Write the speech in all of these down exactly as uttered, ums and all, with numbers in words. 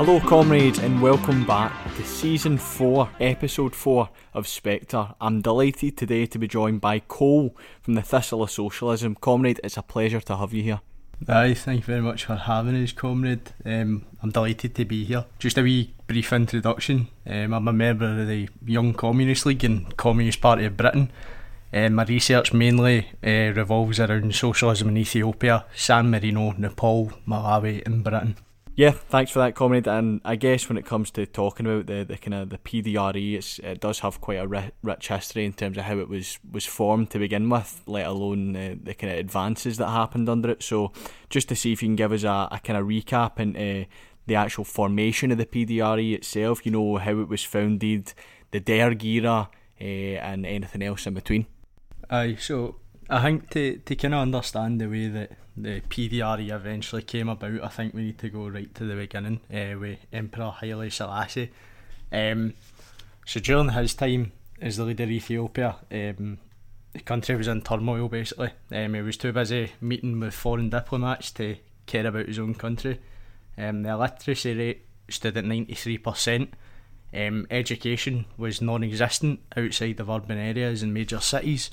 Hello comrades and welcome back to Season four, Episode four of Spectre. I'm delighted today to be joined by Cole from the Thistle of Socialism. Comrade, it's a pleasure to have you here. Aye, thank you very much for having us, comrade. Um, I'm delighted to be here. Just a wee brief introduction. Um, I'm a member of the Young Communist League and Communist Party of Britain. Um, my research mainly uh, revolves around socialism in Ethiopia, San Marino, Nepal, Malawi and Britain. Yeah, thanks for that, comrade. And I guess when it comes to talking about the, the kind of the P D R E, it's, it does have quite a ri- rich history in terms of how it was, was formed to begin with, let alone the, the kind of advances that happened under it. So just to see if you can give us a, a kind of recap into the actual formation of the P D R E itself, you know, how it was founded, the Derg era, uh, and anything else in between. Aye, so I think to, to kind of understand the way that the P D R E eventually came about, I think we need to go right to the beginning uh, with Emperor Haile Selassie. Um, so during his time as the leader of Ethiopia, um, the country was in turmoil basically. Um, he was too busy meeting with foreign diplomats to care about his own country. Um, the illiteracy rate stood at ninety-three percent. Um, education was non-existent outside of urban areas and major cities.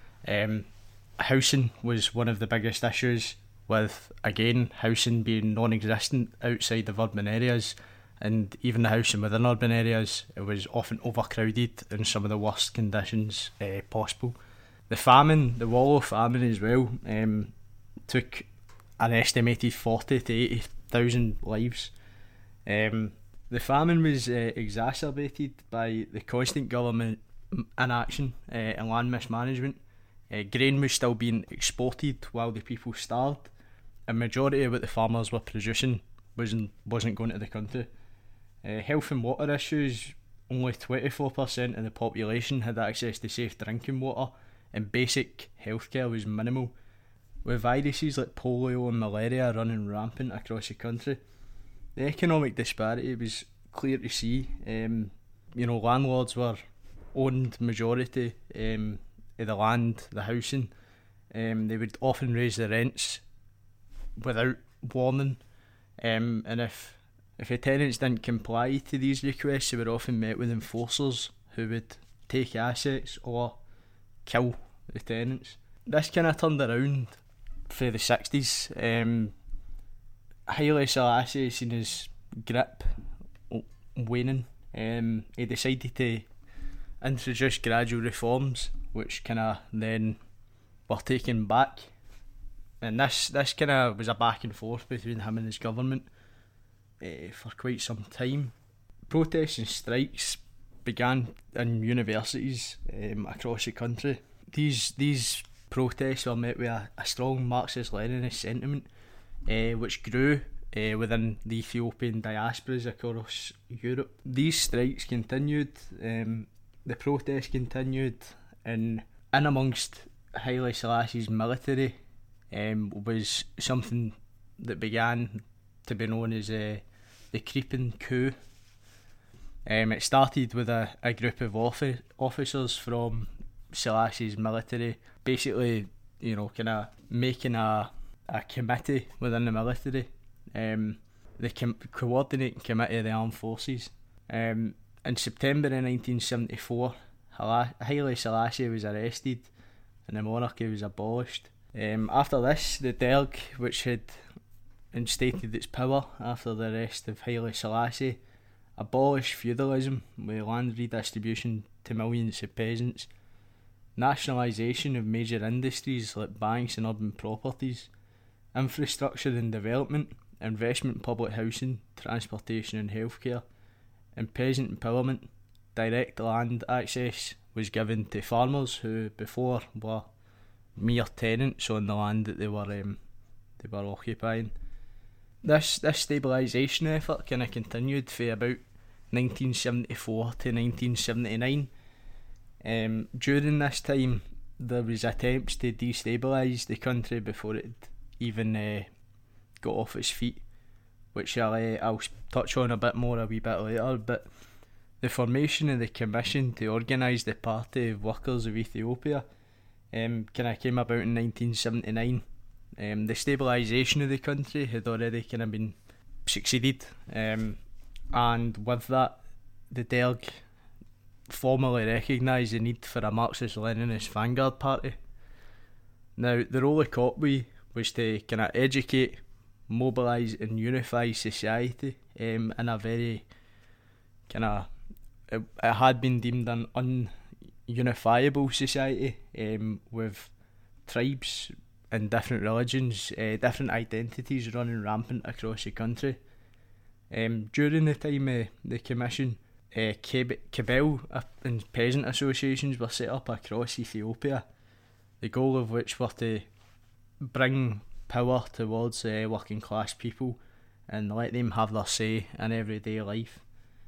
Um, Housing was one of the biggest issues, with again housing being non-existent outside of urban areas, and even the housing within urban areas, it was often overcrowded in some of the worst conditions uh, possible. The famine, the Wallow famine as well, um, took an estimated forty to eighty thousand lives. Um, the famine was uh, exacerbated by the constant government inaction uh, and land mismanagement. Uh, grain was still being exported while the people starved. A majority of what the farmers were producing wasn't, wasn't going to the country. Uh, health and water issues, only twenty-four percent of the population had access to safe drinking water, and basic healthcare was minimal. With viruses like polio and malaria running rampant across the country, the economic disparity was clear to see. Um, you know, landlords were owned majority um, of the land, the housing. Um, they would often raise the rents without warning, um, and if if the tenants didn't comply to these requests, they were often met with enforcers who would take assets or kill the tenants. This kind of turned around for the sixties. Um, Haile Selassie seen his grip waning. Um, he decided to introduce gradual reforms, which kind of then were taken back, and this this kind of was a back and forth between him and his government uh, for quite some time. Protests and strikes began in universities um, across the country. These these protests were met with a, a strong Marxist-Leninist sentiment, uh, which grew uh, within the Ethiopian diasporas across Europe. These strikes continued. Um, the protests continued, and in amongst Haile Selassie's military um, was something that began to be known as uh, the creeping coup. Um, it started with a, a group of offi- officers from Selassie's military, basically, you know, kind of making a a committee within the military, um, the com- coordinating committee of the armed forces. Um, in September of nineteen seventy-four, Haile Selassie was arrested and the monarchy was abolished. Um, after this, the Derg, which had instated its power after the arrest of Haile Selassie, abolished feudalism with land redistribution to millions of peasants, nationalisation of major industries like banks and urban properties, infrastructure and development, investment in public housing, transportation and healthcare, and peasant empowerment. Direct land access was given to farmers who before were mere tenants on the land that they were um, they were occupying. This this stabilisation effort kind of continued for about nineteen seventy-four to nineteen seventy-nine. Um, during this time, there was attempts to destabilise the country before it even uh, got off its feet, which I'll, uh, I'll touch on a bit more a wee bit later. But the formation of the Commission to organise the Party of Workers of Ethiopia um, kind of came about in nineteen seventy-nine. Um, the stabilisation of the country had already kind of been succeeded. Um, and with that, the Derg formally recognised the need for a Marxist-Leninist vanguard party. Now, the role of Cottbus was to kind of educate, mobilise and unify society um, in a very kind of, it, it had been deemed an ununifiable society um, with tribes and different religions, uh, different identities running rampant across the country. Um, during the time of the commission, uh, Cabal and peasant associations were set up across Ethiopia, the goal of which were to bring power towards uh, working class people and let them have their say in everyday life.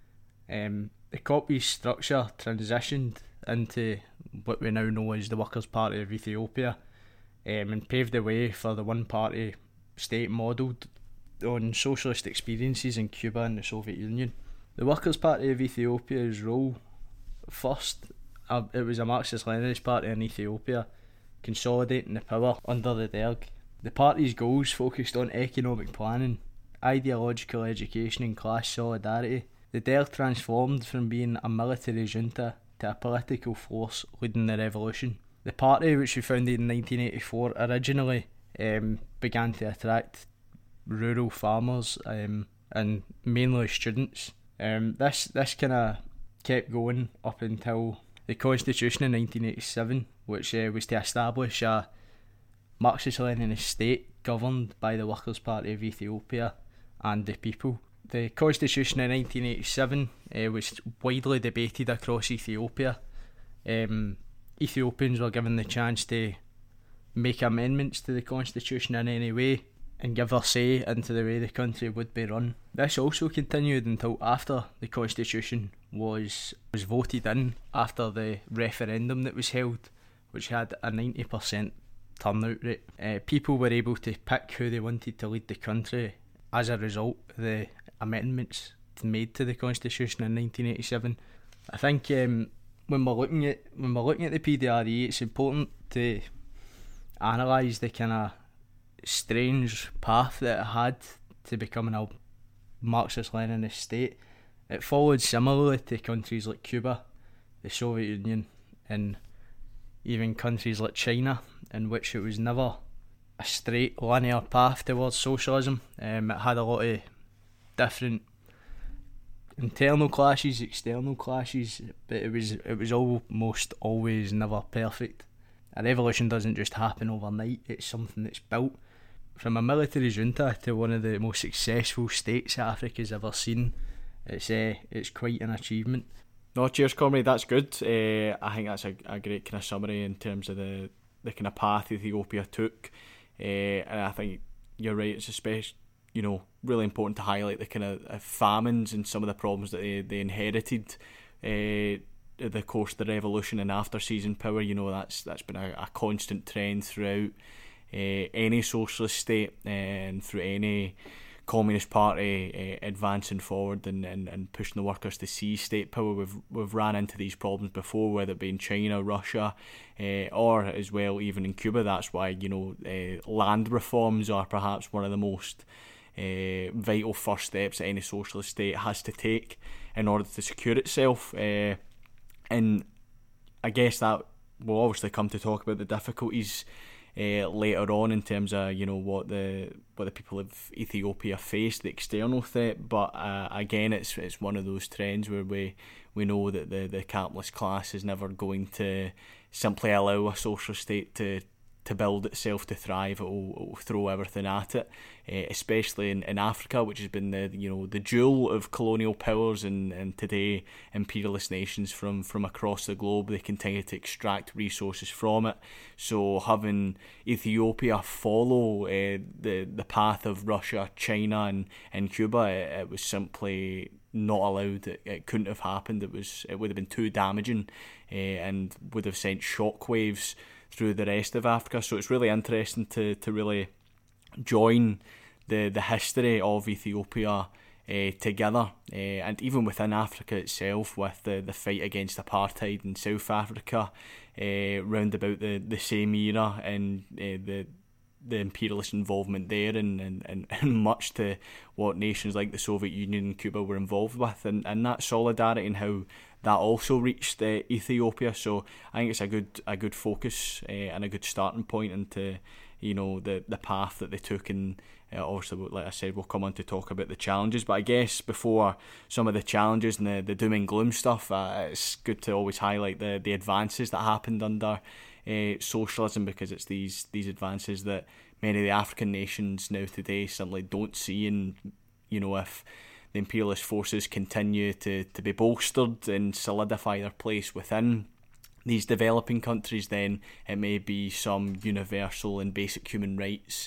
Um, the Cottbus structure transitioned into what we now know as the Workers' Party of Ethiopia, um, and paved the way for the one-party state modelled on socialist experiences in Cuba and the Soviet Union. The Workers' Party of Ethiopia's role, first, uh, it was a Marxist-Leninist party in Ethiopia, consolidating the power under the Derg. The party's goals focused on economic planning, ideological education and class solidarity. The Derg transformed from being a military junta to a political force leading the revolution. The party, which we founded in nineteen eighty-four, originally um, began to attract rural farmers um, and mainly students. Um, this this kind of kept going up until the Constitution in nineteen eighty-seven, which uh, was to establish a Marxist-Leninist state governed by the Workers' Party of Ethiopia and the people. The Constitution in nineteen eighty-seven uh, was widely debated across Ethiopia. Um, Ethiopians were given the chance to make amendments to the Constitution in any way and give their say into the way the country would be run. This also continued until after the Constitution was was voted in, after the referendum that was held, which had a ninety percent turnout rate. Uh, people were able to pick who they wanted to lead the country as a result of the amendments made to the Constitution in nineteen eighty-seven. I think um, when we're looking at when we're looking at the P D R E, it's important to analyse the kind of strange path that it had to becoming a Marxist-Leninist state. It followed similarly to countries like Cuba, the Soviet Union, and even countries like China, in which it was never a straight linear path towards socialism. Um, it had a lot of different internal clashes, external clashes, but it was it was almost always never perfect. A revolution doesn't just happen overnight, it's something that's built. From a military junta to one of the most successful states Africa's ever seen, it's uh, it's quite an achievement. No, cheers, comrade, that's good. Uh, I think that's a, a great kind of summary in terms of the, the kind of path Ethiopia took. Uh, and I think you're right, it's especially, you know, really important to highlight the kind of uh, famines and some of the problems that they, they inherited uh, the course of the revolution and after seizing power. You know, that's that's been a, a constant trend throughout uh, any socialist state uh, and through any Communist Party uh, advancing forward and, and, and pushing the workers to seize state power. We've we've ran into these problems before, whether it be in China, Russia, uh, or as well even in Cuba. That's why, you know, uh, land reforms are perhaps one of the most uh, vital first steps that any socialist state has to take in order to secure itself. Uh, and I guess that will obviously come to talk about the difficulties Uh, later on in terms of, you know, what the what the people of Ethiopia face, the external threat. But uh, again, it's it's one of those trends where we we know that the, the capitalist class is never going to simply allow a socialist state to to build itself to thrive. It will, it will throw everything at it, uh, especially in, in Africa, which has been the you know the jewel of colonial powers and, and today imperialist nations from, from across the globe. They continue to extract resources from it. So having Ethiopia follow uh, the the path of Russia, China, and, and Cuba, it, it was simply not allowed. It, it couldn't have happened. It was it would have been too damaging, uh, and would have sent shockwaves through the rest of Africa. So it's really interesting to, to really join the, the history of Ethiopia uh, together, uh, and even within Africa itself, with the, the fight against apartheid in South Africa, uh, round about the, the same era, and uh, the the imperialist involvement there, and, and, and, and much to what nations like the Soviet Union and Cuba were involved with, and, and that solidarity and how that also reached uh, Ethiopia. So I think it's a good a good focus uh, and a good starting point into, you know, the, the path that they took. And uh, obviously, like I said, we'll come on to talk about the challenges. But I guess before some of the challenges and the, the doom and gloom stuff, uh, it's good to always highlight the, the advances that happened under uh, socialism, because it's these these advances that many of the African nations now today simply don't see. And, you know, if the imperialist forces continue to, to be bolstered and solidify their place within these developing countries, then it may be some universal and basic human rights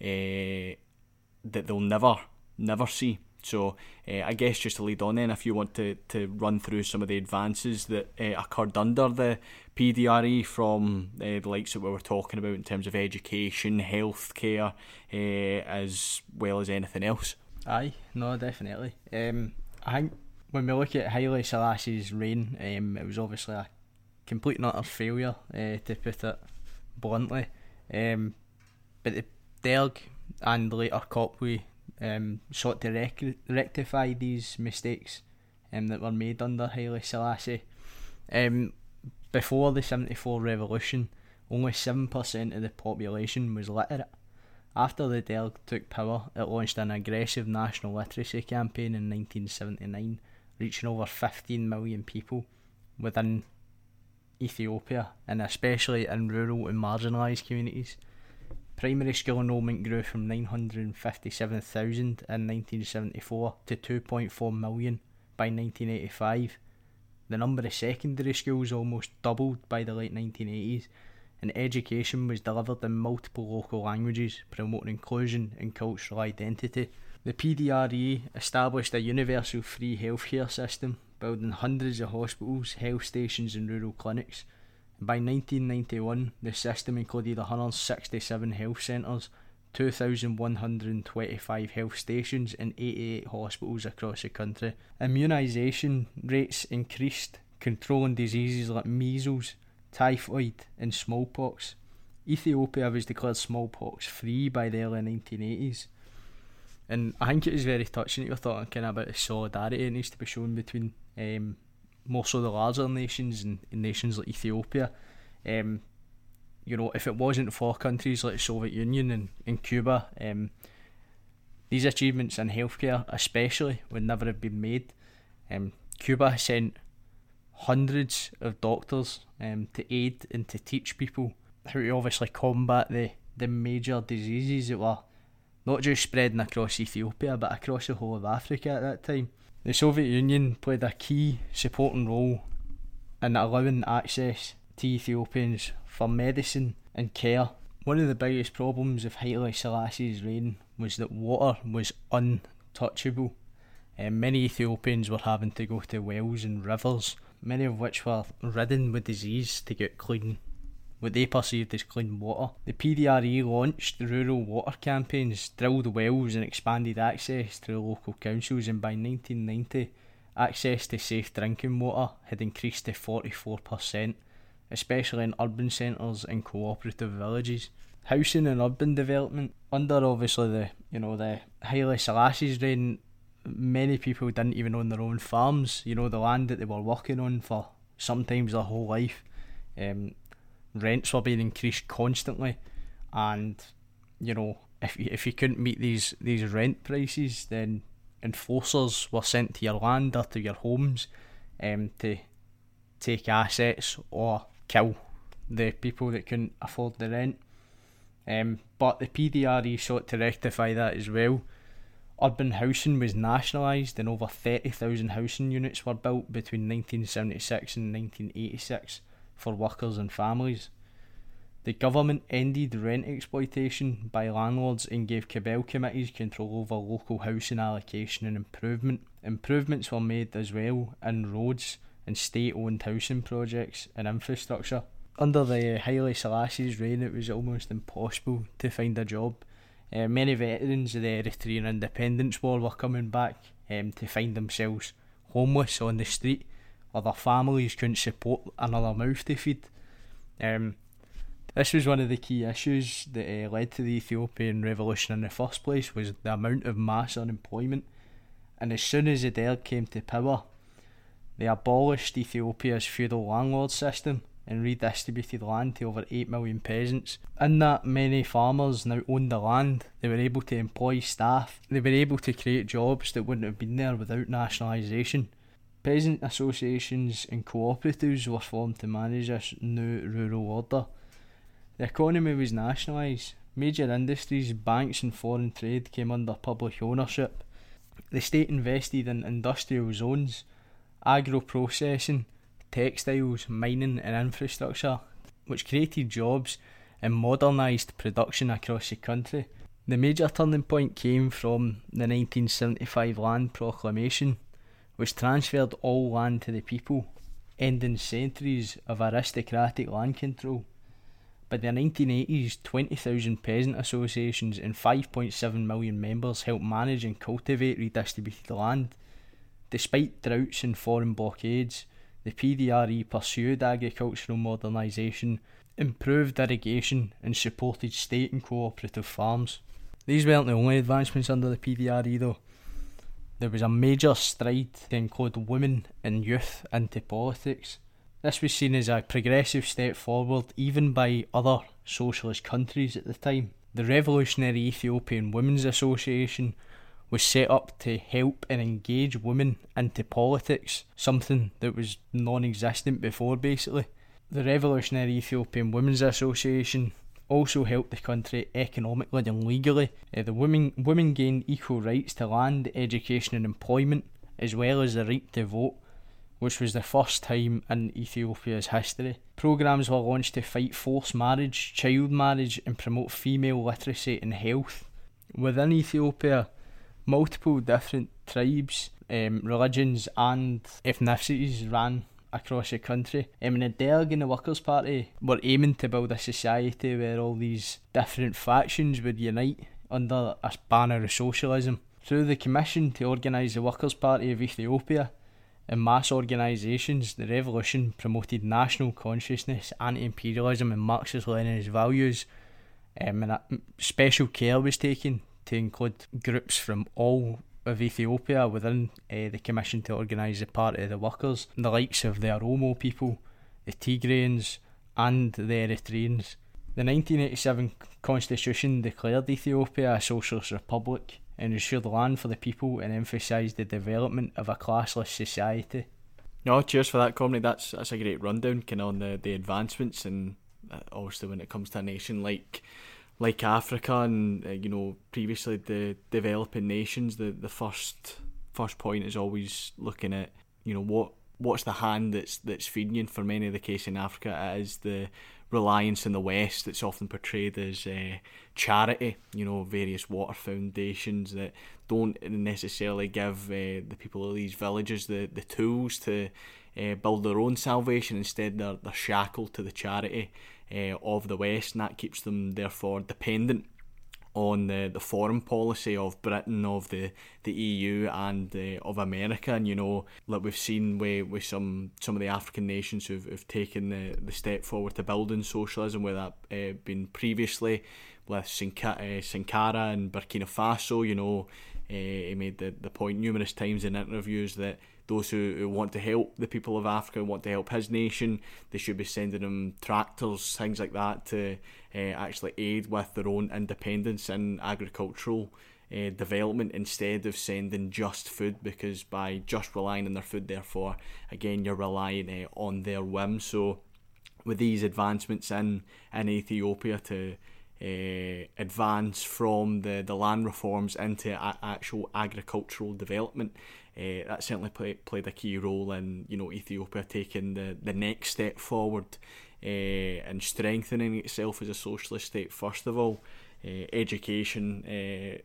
uh, that they'll never, never see. So uh, I guess just to lead on then, if you want to, to run through some of the advances that uh, occurred under the P D R E, from uh, the likes that we were talking about in terms of education, healthcare, uh, as well as anything else. Aye, no, definitely. Um, I think when we look at Haile Selassie's reign, um, it was obviously a complete and utter failure, uh, to put it bluntly. Um, but the Derg and later Copley um, sought to rec- rectify these mistakes um, that were made under Haile Selassie. Um, before the seventy-four revolution, only seven percent of the population was literate. After the Derg took power, it launched an aggressive national literacy campaign in nineteen seventy-nine, reaching over fifteen million people within Ethiopia, and especially in rural and marginalised communities. Primary school enrolment grew from nine hundred fifty-seven thousand in nineteen seventy-four to two point four million by nineteen eighty-five. The number of secondary schools almost doubled by the late nineteen eighties, and education was delivered in multiple local languages, promoting inclusion and cultural identity. The P D R E established a universal free healthcare system, building hundreds of hospitals, health stations and rural clinics. By nineteen ninety-one, the system included one hundred sixty-seven health centres, two thousand one hundred twenty-five health stations and eighty-eight hospitals across the country. Immunisation rates increased, controlling diseases like measles, typhoid and smallpox. Ethiopia was declared smallpox free by the early nineteen eighties. And I think it is very touching that you're talking kind of about the solidarity that needs to be shown between um, more so the larger nations and, and nations like Ethiopia. Um, you know, if it wasn't for countries like the Soviet Union and, and Cuba, um, these achievements in healthcare especially would never have been made. Um, Cuba sent hundreds of doctors um, to aid and to teach people how to obviously combat the, the major diseases that were not just spreading across Ethiopia but across the whole of Africa at that time. The Soviet Union played a key supporting role in allowing access to Ethiopians for medicine and care. One of the biggest problems of Haile Selassie's reign was that water was untouchable. Um, many Ethiopians were having to go to wells and rivers, many of which were ridden with disease, to get clean, what they perceived as clean water. The P D R E launched rural water campaigns, drilled wells and expanded access to the local councils, and by nineteen ninety access to safe drinking water had increased to forty-four percent, especially in urban centres and cooperative villages. Housing and urban development, under obviously the you know the Haile Selassie's reign, many people didn't even own their own farms, you know, the land that they were working on for sometimes their whole life. Um, rents were being increased constantly, and you know, if you, if you couldn't meet these, these rent prices, then enforcers were sent to your land or to your homes um, to take assets or kill the people that couldn't afford the rent. Um, but the P D R E sought to rectify that as well. Urban housing was nationalised and over thirty thousand housing units were built between nineteen seventy-six and nineteen eighty-six for workers and families. The government ended rent exploitation by landlords and gave Cabell committees control over local housing allocation and improvement. Improvements were made as well in roads and state-owned housing projects and infrastructure. Under the Haile Selassie's reign, it was almost impossible to find a job. Uh, many veterans of the Eritrean Independence War were coming back um, to find themselves homeless on the street, or their families couldn't support another mouth to feed. Um, This was one of the key issues that uh, led to the Ethiopian revolution in the first place, was the amount of mass unemployment. And as soon as the Derg came to power, they abolished Ethiopia's feudal landlord system and redistributed land to over eight million peasants. In that, many farmers now owned the land. They were able to employ staff. They were able to create jobs that wouldn't have been there without nationalisation. Peasant associations and cooperatives were formed to manage this new rural order. The economy was nationalised. Major industries, banks and foreign trade came under public ownership. The state invested in industrial zones, agro-processing, textiles, mining and infrastructure, which created jobs and modernised production across the country. The major turning point came from the nineteen seventy-five Land Proclamation, which transferred all land to the people, ending centuries of aristocratic land control. By the nineteen eighties, twenty thousand peasant associations and five point seven million members helped manage and cultivate redistributed land. Despite droughts and foreign blockades, the P D R E pursued agricultural modernisation, improved irrigation and supported state and cooperative farms. These weren't the only advancements under the P D R E though. There was a major stride to include women and youth into politics. This was seen as a progressive step forward even by other socialist countries at the time. The Revolutionary Ethiopian Women's Association was set up to help and engage women into politics, something that was non-existent before basically. The Revolutionary Ethiopian Women's Association also helped the country economically and legally. Uh, the women, women gained equal rights to land, education and employment, as well as the right to vote, which was the first time in Ethiopia's history. Programmes were launched to fight forced marriage, child marriage and promote female literacy and health. Within Ethiopia, multiple different tribes, um, religions and ethnicities ran across the country. Um, and the Derg and the Workers' Party were aiming to build a society where all these different factions would unite under a banner of socialism. Through the Commission to Organise the Workers' Party of Ethiopia and mass organisations, the revolution promoted national consciousness, anti-imperialism and Marxist-Leninist values, um, and a special care was taken to include groups from all of Ethiopia within uh, the Commission to Organise the Party of the Workers, the likes of the Oromo people, the Tigrayans and the Eritreans. The nineteen eighty-seven Constitution declared Ethiopia a socialist republic and ensured land for the people and emphasised the development of a classless society. No, cheers for that, comrade. That's that's a great rundown kind of on the, the advancements, and uh, obviously when it comes to a nation like like Africa and uh, you know previously the developing nations, the, the first first point is always looking at you know what what's the hand that's that's feeding you. And for many of the case in Africa, it is the reliance in the West that's often portrayed as uh, charity, you know, various water foundations that don't necessarily give uh, the people of these villages the, the tools to uh, build their own salvation. Instead, they're, they're shackled to the charity uh, of the West, and that keeps them therefore dependent on the, the foreign policy of Britain, of the, the E U and uh, of America. And you know, like we've seen with, with some some of the African nations who've, who've taken the, the step forward to building socialism, where that uh, been previously with Sankara, uh, Sankara and Burkina Faso. You know, uh, he made the, the point numerous times in interviews that those who, who want to help the people of Africa, want to help his nation, they should be sending them tractors, things like that, to uh, actually aid with their own independence and agricultural uh, development, instead of sending just food, because by just relying on their food, therefore, again, you're relying uh, on their whim. So with these advancements in, in Ethiopia to uh, advance from the, the land reforms into a- actual agricultural development, Uh, that certainly play, played a key role in you know Ethiopia taking the, the next step forward uh, and strengthening itself as a socialist state. First of all, uh, education, uh,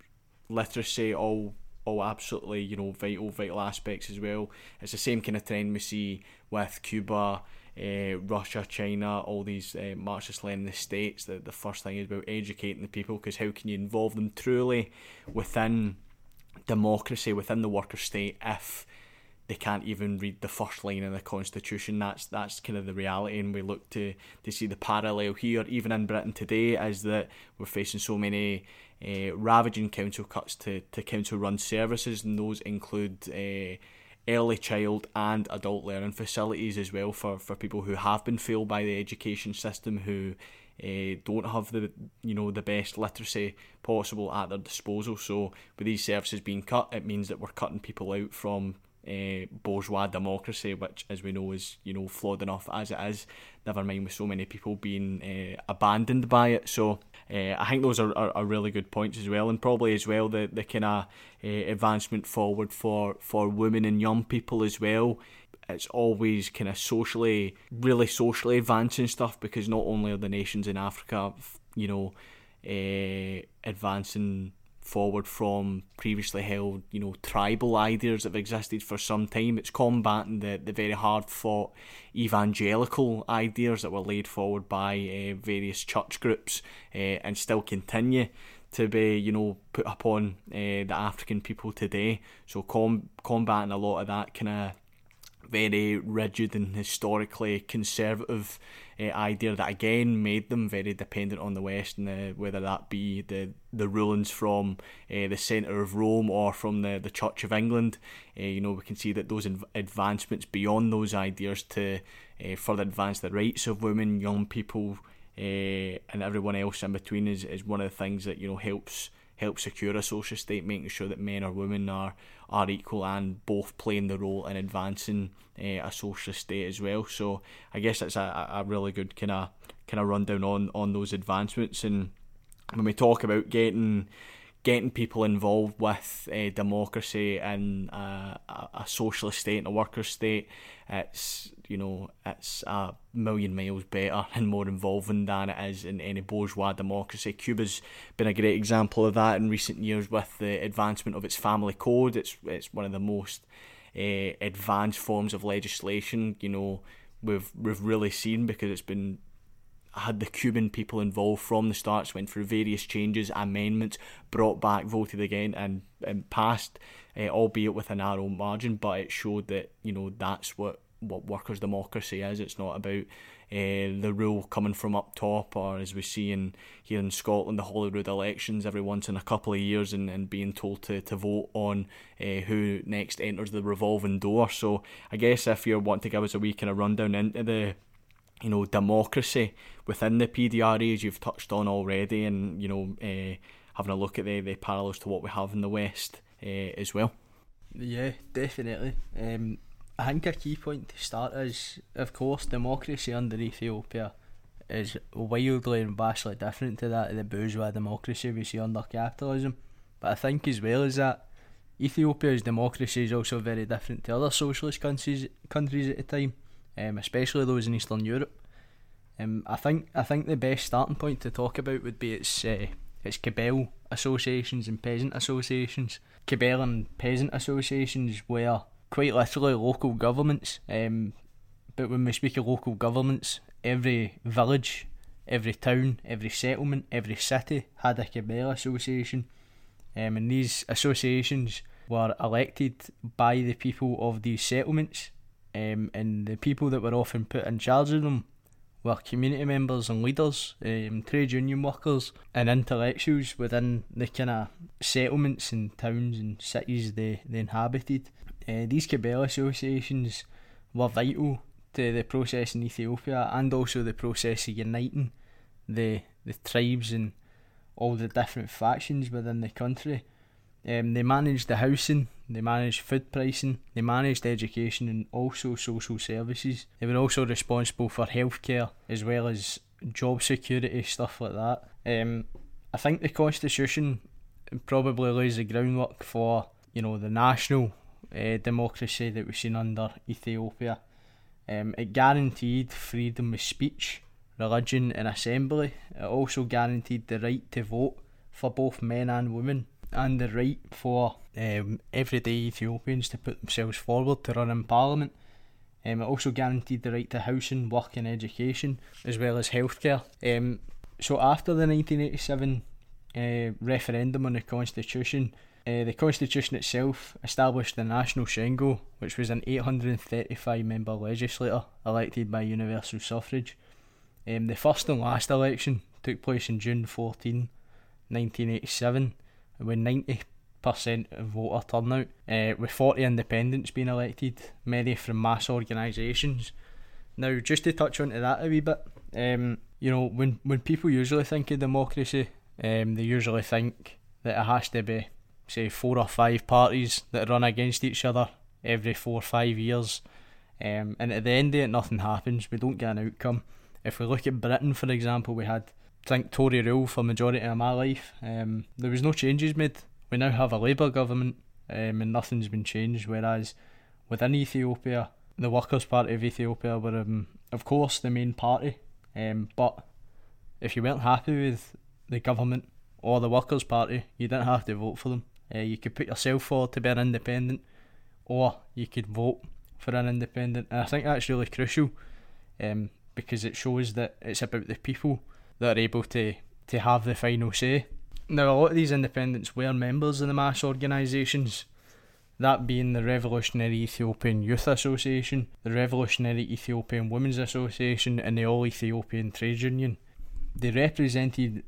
literacy, all all absolutely you know vital vital aspects as well. It's the same kind of trend we see with Cuba, uh, Russia, China, all these uh, Marxist-Leninist states. That the first thing is about educating the people, because how can you involve them truly within democracy, within the worker state, if they can't even read the first line of the Constitution. That's that's kind of the reality, and we look to, to see the parallel here, even in Britain today, is that we're facing so many uh, ravaging council cuts to, to council-run services, and those include uh, early child and adult learning facilities as well for, for people who have been failed by the education system, who uh, don't have the you know the best literacy possible at their disposal. So with these services being cut, it means that we're cutting people out from Uh, bourgeois democracy, which, as we know, is you know flawed enough as it is. Never mind with so many people being uh, abandoned by it. So uh, I think those are, are, are really good points as well, and probably as well the the kind of uh, advancement forward for for women and young people as well. It's always kind of socially, really socially advancing stuff, because not only are the nations in Africa, you know, uh, advancing forward from previously held, you know, tribal ideas that have existed for some time. It's combating the, the very hard-fought evangelical ideas that were laid forward by uh, various church groups uh, and still continue to be, you know, put upon uh, the African people today. So com- combating a lot of that kind of very rigid and historically conservative uh, idea that again made them very dependent on the West, and the, whether that be the the rulings from uh, the centre of Rome or from the, the Church of England. Uh, you know, we can see that those inv- advancements beyond those ideas to uh, further advance the rights of women, young people, uh, and everyone else in between is, is one of the things that you know helps help secure a social state, making sure that men or women are are equal and both playing the role in advancing uh, a socialist state as well. So I guess that's a, a really good kind of kind of rundown on, on those advancements. And when we talk about getting getting people involved with uh, democracy and uh, a, a socialist state and a workers' state, it's you know it's a million miles better and more involving than it is in any bourgeois democracy. Cuba's been a great example of that in recent years with the advancement of its family code. It's it's one of the most uh, advanced forms of legislation you know we've we've really seen, because it's been had the Cuban people involved from the start. It's went through various changes, amendments, brought back, voted again, and, and passed, uh, albeit with a narrow margin. But it showed that you know that's what, what workers' democracy is. It's not about uh, the rule coming from up top, or as we see in here in Scotland, the Holyrood elections every once in a couple of years, and, and being told to, to vote on uh, who next enters the revolving door. So I guess if you're wanting to give us a wee kind of rundown into the you know, democracy within the P D R A, as you've touched on already, and, you know, uh, having a look at the, the parallels to what we have in the West uh, as well. Yeah, definitely. Um, I think a key point to start is, of course, democracy under Ethiopia is wildly and vastly different to that of the bourgeois democracy we see under capitalism. But I think as well as that, Ethiopia's democracy is also very different to other socialist countries countries at the time. Um, especially those in Eastern Europe. Um, I think I think the best starting point to talk about would be its uh, its Cabal associations and peasant associations. Cabal and peasant associations were quite literally local governments. Um, but when we speak of local governments, every village, every town, every settlement, every city had a Cabal association. Um, and these associations were elected by the people of these settlements. Um, and the people that were often put in charge of them were community members and leaders, um, trade union workers and intellectuals within the kind of settlements and towns and cities they, they inhabited. Uh, these Cabal associations were vital to the process in Ethiopia, and also the process of uniting the, the tribes and all the different factions within the country. Um, they managed the housing, they managed food pricing, they managed education and also social services. They were also responsible for healthcare as well as job security, stuff like that. Um, I think the Constitution probably lays the groundwork for, you know, the national uh, democracy that we've seen under Ethiopia. Um, it guaranteed freedom of speech, religion and assembly. It also guaranteed the right to vote for both men and women, and the right for um, everyday Ethiopians to put themselves forward to run in Parliament. Um, it also guaranteed the right to housing, work and education, as well as healthcare. Um, so after the nineteen eighty-seven uh, referendum on the Constitution, Uh, the constitution itself established the National Shengo, which was an eight hundred thirty-five member legislature elected by universal suffrage. Um, the first and last election took place on June fourteenth, nineteen eighty-seven, with ninety percent of voter turnout, uh, with forty independents being elected, many from mass organisations. Now, just to touch on to that a wee bit, um, you know, when, when people usually think of democracy, um, they usually think that it has to be, say, four or five parties that run against each other every four or five years, um, and at the end of it, nothing happens. We don't get an outcome. If we look at Britain, for example, we had, I think, Tory rule for majority of my life. Um, there was no changes made. We now have a Labour government, um, and nothing's been changed, whereas within Ethiopia, the Workers' Party of Ethiopia were, um, of course, the main party, um, but if you weren't happy with the government or the Workers' Party, you didn't have to vote for them. Uh, you could put yourself forward to be an independent, or you could vote for an independent, and I think that's really crucial, um, because it shows that it's about the people that are able to, to have the final say. Now, a lot of these independents were members of the mass organisations, that being the Revolutionary Ethiopian Youth Association, the Revolutionary Ethiopian Women's Association, and the All Ethiopian Trade Union. They represented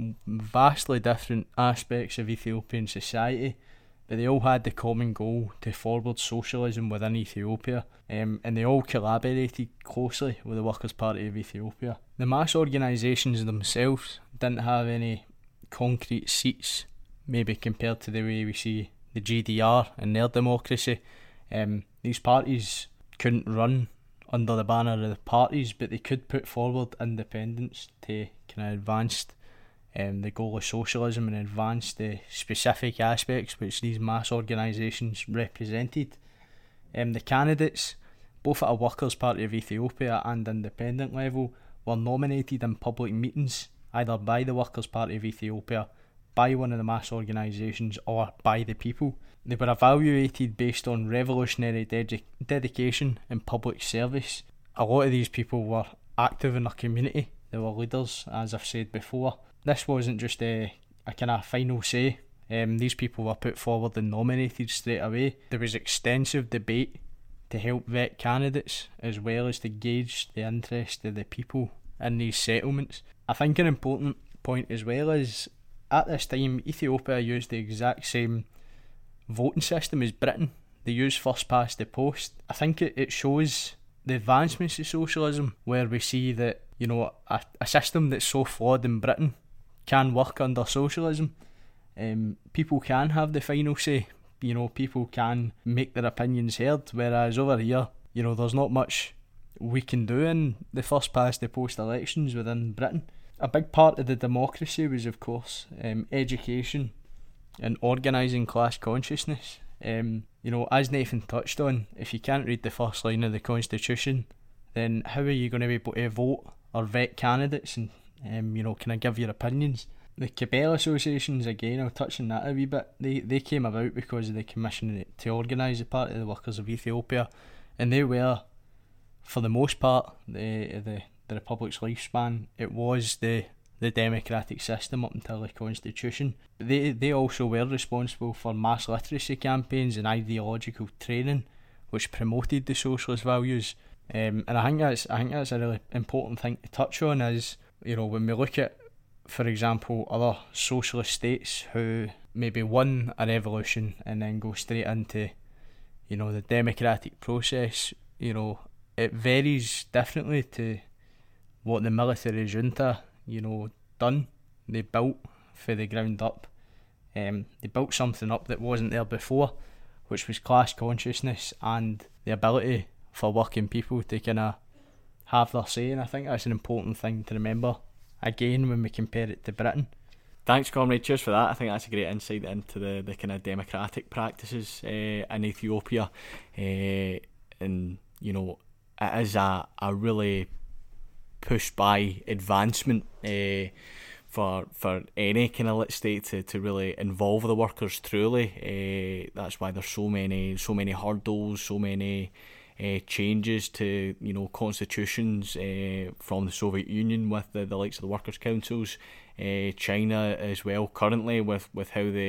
vastly different aspects of Ethiopian society, but they all had the common goal to forward socialism within Ethiopia, um, and they all collaborated closely with the Workers' Party of Ethiopia. The mass organisations themselves didn't have any concrete seats, maybe compared to the way we see the G D R and their democracy. Um, these parties couldn't run under the banner of the parties, but they could put forward independence to kind of advance um, the goal of socialism and advance the specific aspects which these mass organisations represented. Um, the candidates, both at a Workers' Party of Ethiopia and independent level, were nominated in public meetings, either by the Workers' Party of Ethiopia, by one of the mass organisations, or by the people. They were evaluated based on revolutionary dedi- dedication and public service. A lot of these people were active in their community. They were leaders, as I've said before. This wasn't just a, a kind of final say. Um, these people were put forward and nominated straight away. There was extensive debate to help vet candidates, as well as to gauge the interest of the people in these settlements. I think an important point as well is, at this time, Ethiopia used the exact same voting system as Britain. They used first past the post. I think it, it shows the advancements of socialism, where we see that, you know, a, a system that's so flawed in Britain can work under socialism. Um, people can have the final say. You know, people can make their opinions heard, whereas over here, you know, there's not much we can do in the first past the post elections within Britain. A big part of the democracy was, of course, um, education and organising class consciousness. Um, you know, as Nathan touched on, if you can't read the first line of the Constitution, then how are you going to be able to vote or vet candidates and, um, you know, kind of give your opinions? The Cabell Associations, again, I'll touch on that a wee bit. They they came about because of the commission to organise the Party of the Workers of Ethiopia, and they were, for the most part, the the the Republic's lifespan, it was the the democratic system up until the Constitution. They they also were responsible for mass literacy campaigns and ideological training, which promoted the socialist values. Um, and I think that's I think that's a really important thing to touch on. Is, you know, when we look at, for example, other socialist states who maybe won a revolution and then go straight into, you know, the democratic process, you know, it varies differently to what the military junta, you know, done. They built for the ground up. Um, they built something up that wasn't there before, which was class consciousness and the ability for working people to kind of have their say. And I think that's an important thing to remember, again, when we compare it to Britain. Thanks, comrade. Cheers for that. I think that's a great insight into the, the kind of democratic practices uh, in Ethiopia. Uh, and, you know, it is a, a really pushed by advancement uh, for for any kind of state to, to really involve the workers truly. Uh, that's why there's so many so many hurdles, so many uh, changes to, you know, constitutions uh, from the Soviet Union with the, the likes of the workers' councils, uh, China as well currently with, with how they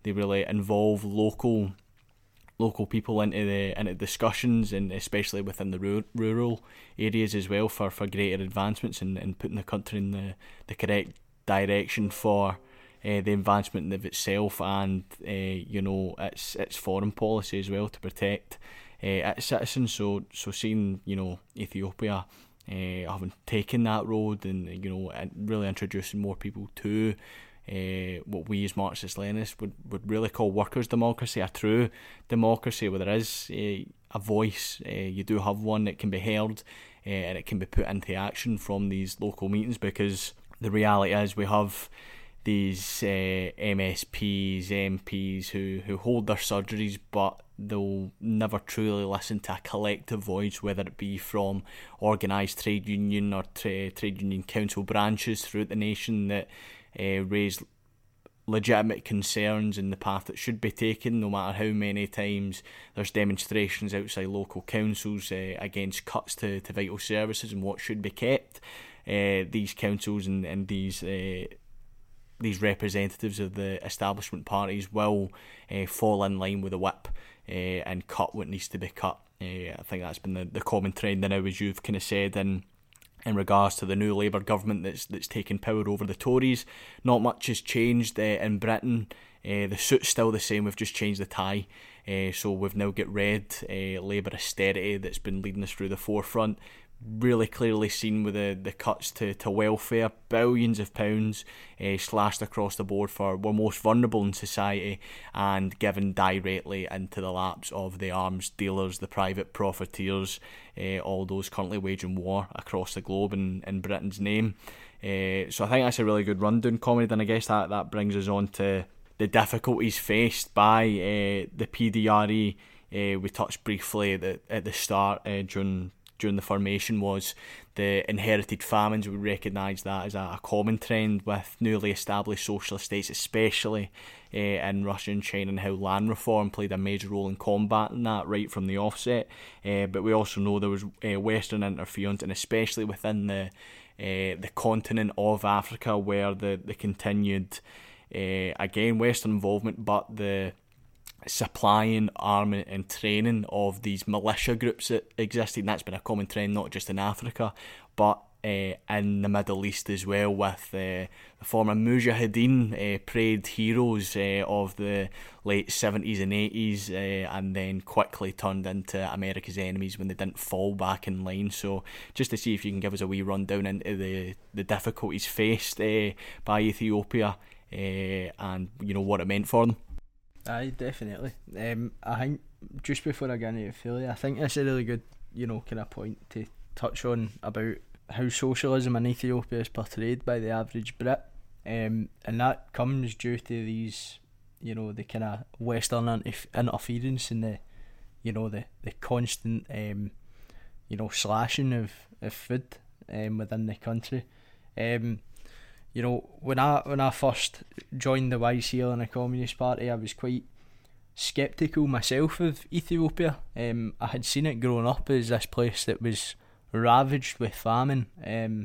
they really involve local local people into the into discussions, and especially within the ru- rural areas as well, for, for greater advancements and, and putting the country in the, the correct direction for uh, the advancement of itself and uh, you know its its foreign policy as well, to protect uh, its citizens. So so seeing you know Ethiopia uh, having taken that road, and you know and really introducing more people to Uh, what we as Marxist-Leninists would, would really call workers' democracy, a true democracy where there is a, a voice, uh, you do have one that can be heard, uh, and it can be put into action from these local meetings, because the reality is we have these uh, M S Ps, M Ps who, who hold their surgeries, but they'll never truly listen to a collective voice, whether it be from organised trade union or tra- trade union council branches throughout the nation that Uh, raise legitimate concerns in the path that should be taken, no matter how many times there's demonstrations outside local councils uh, against cuts to, to vital services and what should be kept. Uh, these councils and, and these uh, these representatives of the establishment parties will uh, fall in line with the whip uh, and cut what needs to be cut. Uh, I think that's been the, the common trend now, as you've kind of said, in in regards to the new Labour government that's that's taken power over the Tories. Not much has changed uh, in Britain. Uh, the suit's still the same, we've just changed the tie. Uh, so we've now got red uh, Labour austerity that's been leading us through the forefront. Really clearly seen with the, the cuts to, to welfare, billions of pounds uh, slashed across the board for our most vulnerable in society, and given directly into the laps of the arms dealers, the private profiteers, uh, all those currently waging war across the globe in, in Britain's name. Uh, so I think that's a really good rundown, comedy, and I guess that, that brings us on to the difficulties faced by uh, the P D R E. Uh, we touched briefly at the, at the start uh, during during the formation was the inherited famines. We recognise that as a, a common trend with newly established socialist states, especially uh, in Russia and China, and how land reform played a major role in combating that right from the offset. Uh, but we also know there was uh, Western interference, and especially within the uh, the continent of Africa, where the, the continued, uh, again, Western involvement, but the supplying, armament and training of these militia groups that existed. And that's been a common trend not just in Africa but uh, in the Middle East as well, with uh, the former Mujahideen, uh, prayed heroes uh, of the late seventies and eighties, uh, and then quickly turned into America's enemies when they didn't fall back in line. So just to see if you can give us a wee rundown into the, the difficulties faced uh, by Ethiopia uh, and you know what it meant for them. Aye, definitely. Um, I think just before I get into it fully, I think that's a really good, you know, kind of point to touch on about how socialism in Ethiopia is portrayed by the average Brit, um, and that comes due to these, you know, the kind of Western inter- interference in the, you know, the the constant, um, you know, slashing of of food um, within the country. Um, You know, when I when I first joined the Y C L and the Communist Party, I was quite sceptical myself of Ethiopia. Um, I had seen it growing up as this place that was ravaged with famine. Um,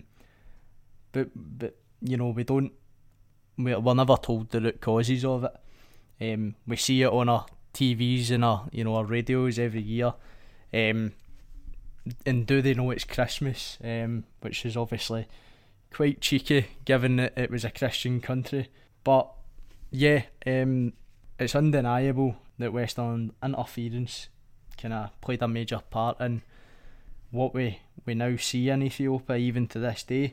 but but you know, we don't we're, we're never told the root causes of it. Um, we see it on our T Vs and our you know our radios every year. Um, and do they know it's Christmas? Um, which is obviously quite cheeky given that it was a Christian country. But yeah, um, it's undeniable that Western interference kind of played a major part in what we, we now see in Ethiopia even to this day.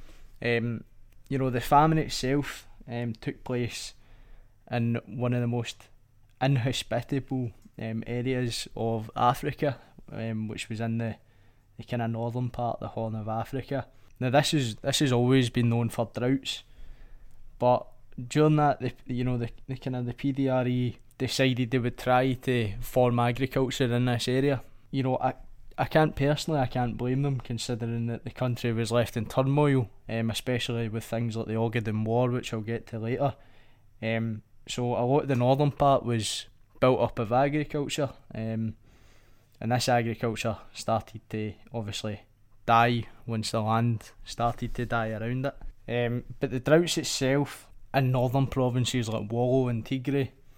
Um, you know, the famine itself um, took place in one of the most inhospitable um, areas of Africa, um, which was in the, the kind of northern part, the Horn of Africa. Now this is this has always been known for droughts, but during that, the you know the, the kind of the P D R E decided they would try to form agriculture in this area. You know, I I can't personally I can't blame them, considering that the country was left in turmoil, um, especially with things like the Ogaden War, which I'll get to later. Um, so a lot of the northern part was built up of agriculture, um, and this agriculture started to obviously die once the land started to die around it. Um, but the droughts itself in northern provinces like Wollo and Tigray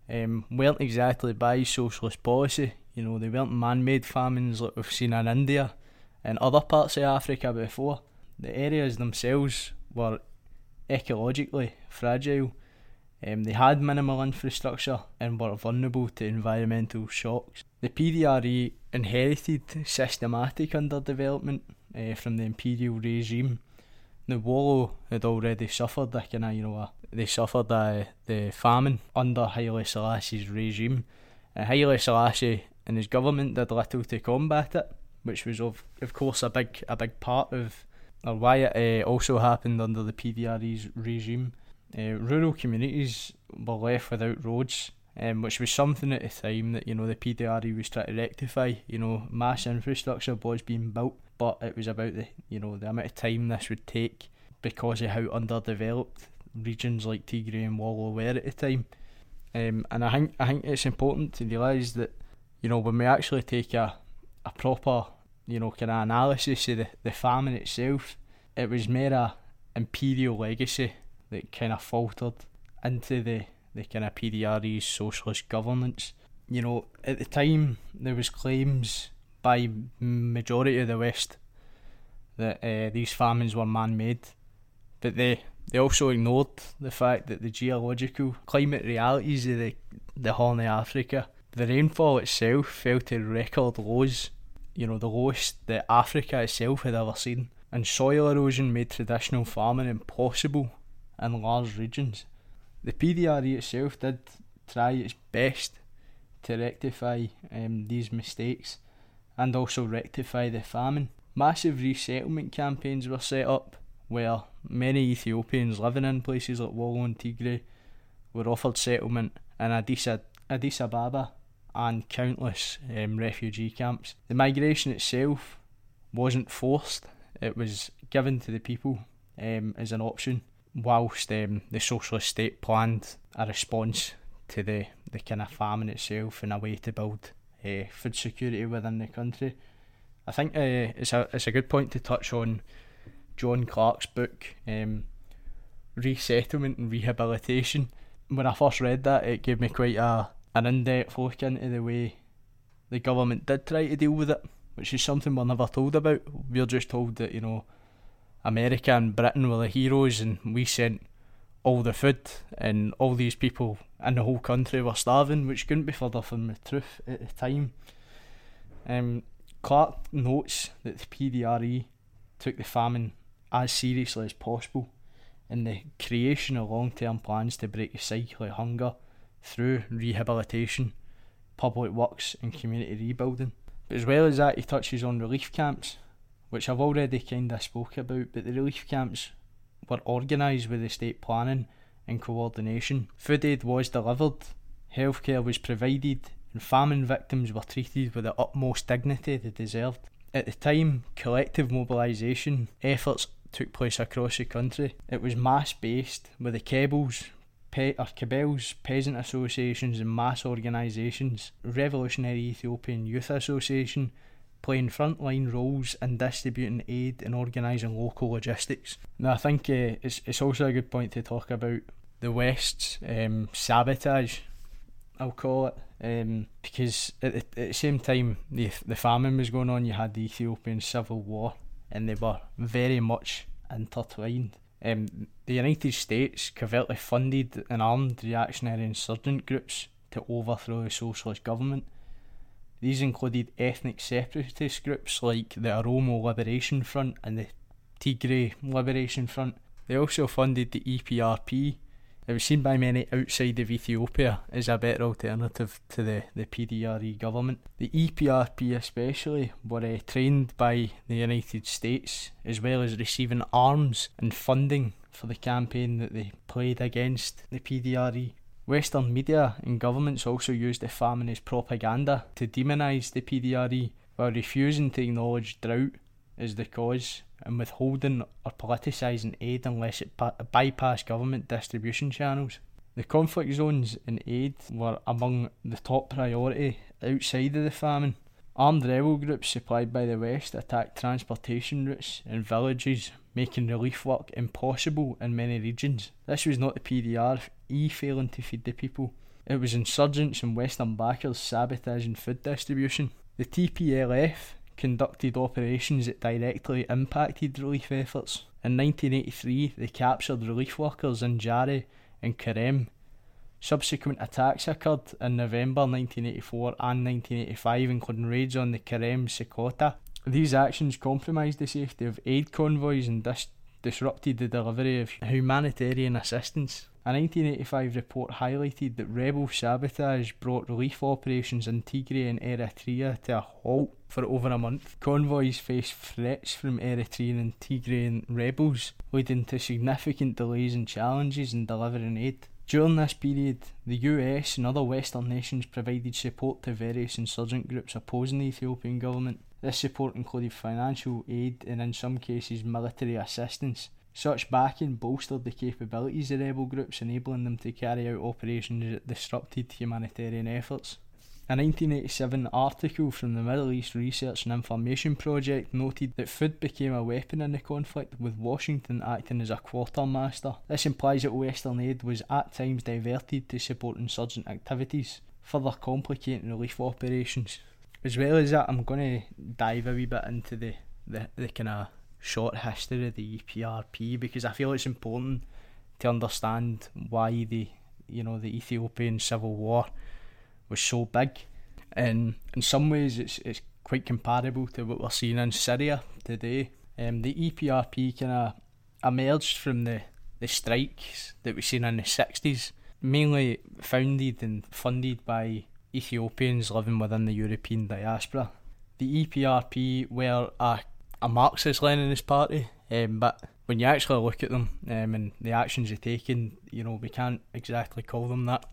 um, weren't exactly by socialist policy. You know, they weren't man-made famines like we've seen in India and other parts of Africa before. The areas themselves were ecologically fragile. Um, they had minimal infrastructure and were vulnerable to environmental shocks. The P D R E inherited systematic underdevelopment uh, from the imperial regime. The Wollo had already suffered a kind of, you know, a, they suffered a, the famine under Haile Selassie's regime. And Haile Selassie and his government did little to combat it, which was of of course a big a big part of or why it uh, also happened under the P D R E's regime. Uh, rural communities were left without roads, um, which was something at the time that, you know, the P D R E was trying to rectify. You know, mass infrastructure was being built, but it was about the, you know, the amount of time this would take because of how underdeveloped regions like Tigray and Wollo were at the time. Um, and I think I think it's important to realise that, you know, when we actually take a, a proper, you know, kind of analysis of the, the famine itself, it was more a imperial legacy that kind of faltered into the, the kind of P D R E's socialist governance. You know, at the time there was claims by majority of the West that uh, these famines were man-made, but they they also ignored the fact that the geological climate realities of the, the Horn of Africa, the rainfall itself fell to record lows, you know, the lowest that Africa itself had ever seen, and soil erosion made traditional farming impossible in large regions. The P D R E itself did try its best to rectify um, these mistakes and also rectify the famine. Massive resettlement campaigns were set up where many Ethiopians living in places like Wollo and Tigray were offered settlement in Addis, Addis Ababa and countless um, refugee camps. The migration itself wasn't forced, it was given to the people um, as an option, whilst um, the socialist state planned a response to the, the kind of famine itself and a way to build uh, food security within the country. I think uh, it's a it's a good point to touch on John Clarke's book, um, Resettlement and Rehabilitation. When I first read that, it gave me quite a an in-depth look into the way the government did try to deal with it, which is something we're never told about. We're just told that, you know, America and Britain were the heroes and we sent all the food and all these people in the whole country were starving, which couldn't be further from the truth at the time. Um, Clarke notes that the P D R E took the famine as seriously as possible in the creation of long-term plans to break the cycle of hunger through rehabilitation, public works and community rebuilding. But as well as that, he touches on relief camps, which I've already kind of spoke about, but the relief camps were organised with the state planning and coordination. Food aid was delivered, healthcare was provided, and famine victims were treated with the utmost dignity they deserved. At the time, collective mobilisation efforts took place across the country. It was mass-based, with the Kebels, Pe- or Kebels, peasant associations and mass organisations, Revolutionary Ethiopian Youth Association, playing frontline roles in distributing aid and organising local logistics. Now I think uh, it's it's also a good point to talk about the West's um, sabotage, I'll call it, um, because at the, at the same time the the famine was going on, you had the Ethiopian Civil War, and they were very much intertwined. Um, the United States covertly funded and armed reactionary insurgent groups to overthrow the socialist government. These included ethnic separatist groups like the Oromo Liberation Front and the Tigray Liberation Front. They also funded the E P R P. It was seen by many outside of Ethiopia as a better alternative to the, the P D R E government. The E P R P especially were uh, trained by the United States, as well as receiving arms and funding for the campaign that they played against the P D R E. Western media and governments also used the famine as propaganda to demonise the P D R E, while refusing to acknowledge drought as the cause and withholding or politicising aid unless it pa- bypassed government distribution channels. The conflict zones and aid were among the top priority outside of the famine. Armed rebel groups supplied by the West attacked transportation routes and villages, making relief work impossible in many regions. This was not the P D R E failing to feed the people, It was insurgents and Western backers sabotaging food distribution. The T P L F conducted operations that directly impacted relief efforts. In nineteen eighty-three, they captured relief workers in Jari and Karem. Subsequent attacks occurred in November nineteen eighty-four and nineteen eighty-five, including raids on the Karem Sekota. These actions compromised the safety of aid convoys and dis- disrupted the delivery of humanitarian assistance. A nineteen eighty-five report highlighted that rebel sabotage brought relief operations in Tigray and Eritrea to a halt for over a month. Convoys faced threats from Eritrean and Tigrayan rebels, leading to significant delays and challenges in delivering aid. During this period, the U S and other Western nations provided support to various insurgent groups opposing the Ethiopian government. This support included financial aid and, in some cases, military assistance. Such backing bolstered the capabilities of rebel groups, enabling them to carry out operations that disrupted humanitarian efforts. A nineteen eighty-seven article from the Middle East Research and Information Project noted that food became a weapon in the conflict, with Washington acting as a quartermaster. This implies that Western aid was at times diverted to support insurgent activities, further complicating relief operations. As well as that, I'm going to dive a wee bit into the, the, the kind of short history of the E P R P, because I feel it's important to understand why the you know the Ethiopian civil war was so big. And in some ways it's it's quite comparable to what we're seeing in Syria today. Um, the E P R P kind of emerged from the, the strikes that we've seen in the sixties, mainly founded and funded by Ethiopians living within the European diaspora. The E P R P were a a Marxist-Leninist party, um, but when you actually look at them um, and the actions they've taken, you know, we can't exactly call them that.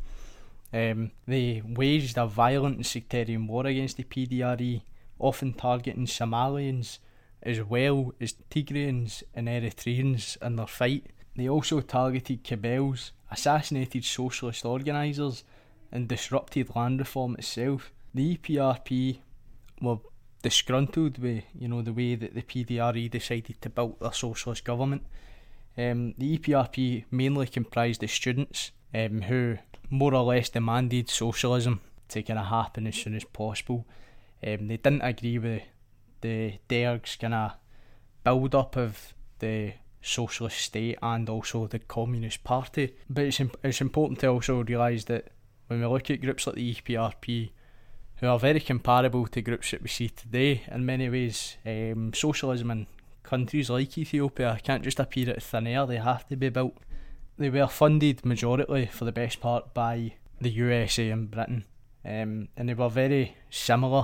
Um, they waged a violent and sectarian war against the P D R E, often targeting Somalians as well as Tigrayans and Eritreans in their fight. They also targeted Kebels, assassinated socialist organisers, and disrupted land reform itself. The E P R P were disgruntled with you know the way that the P D R E decided to build their socialist government. Um, the E P R P mainly comprised of students um, who more or less demanded socialism to kind of happen as soon as possible. Um, they didn't agree with the Derg's kind of build up of the socialist state and also the Communist Party. But it's imp- it's important to also realise that when we look at groups like the E P R P, who are very comparable to groups that we see today in many ways, um, socialism in countries like Ethiopia can't just appear out of thin air, they have to be built. They were funded majority, for the best part, by the U S A and Britain, um, and they were very similar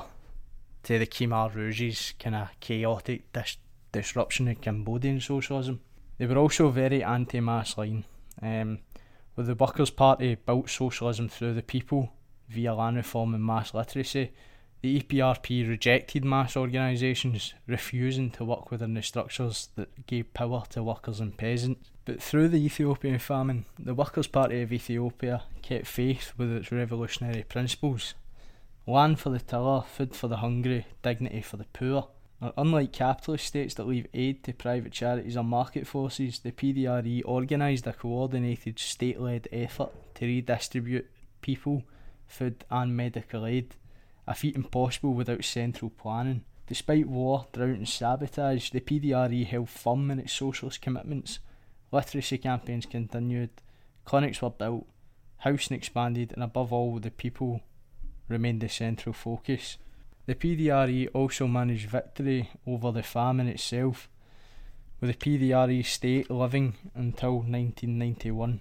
to the Khmer Rouge's kind of chaotic dis- disruption of Cambodian socialism. They were also very anti-mass line, um, with the Workers' Party built socialism through the people via land reform and mass literacy. The E P R P rejected mass organisations, refusing to work within the structures that gave power to workers and peasants. But through the Ethiopian famine, the Workers' Party of Ethiopia kept faith with its revolutionary principles. Land for the tiller, food for the hungry, dignity for the poor. Now, unlike capitalist states that leave aid to private charities or market forces, the P D R E organised a coordinated state-led effort to redistribute people, food and medical aid, a feat impossible without central planning. Despite war, drought and sabotage, the P D R E held firm in its socialist commitments. Literacy campaigns continued, clinics were built, housing expanded, and above all, the people remained the central focus. The P D R E also managed victory over the famine itself, with the P D R E state living until nineteen ninety-one.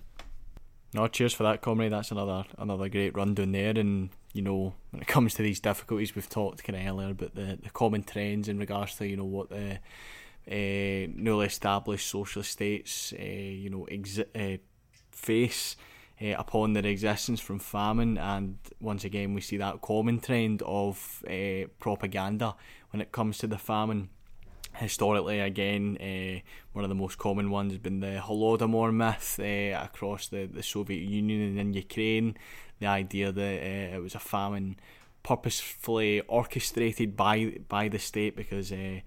No, cheers for that, comrade. That's another another great rundown there. And you know, when it comes to these difficulties, we've talked kind of earlier about the, the common trends in regards to you know what the uh, newly established socialist states uh, you know exi- uh, face uh, upon their existence from famine. And once again, we see that common trend of uh, propaganda when it comes to the famine. Historically, again, uh, one of the most common ones has been the Holodomor myth uh, across the, the Soviet Union and in Ukraine. The idea that uh, it was a famine purposefully orchestrated by by the state because uh,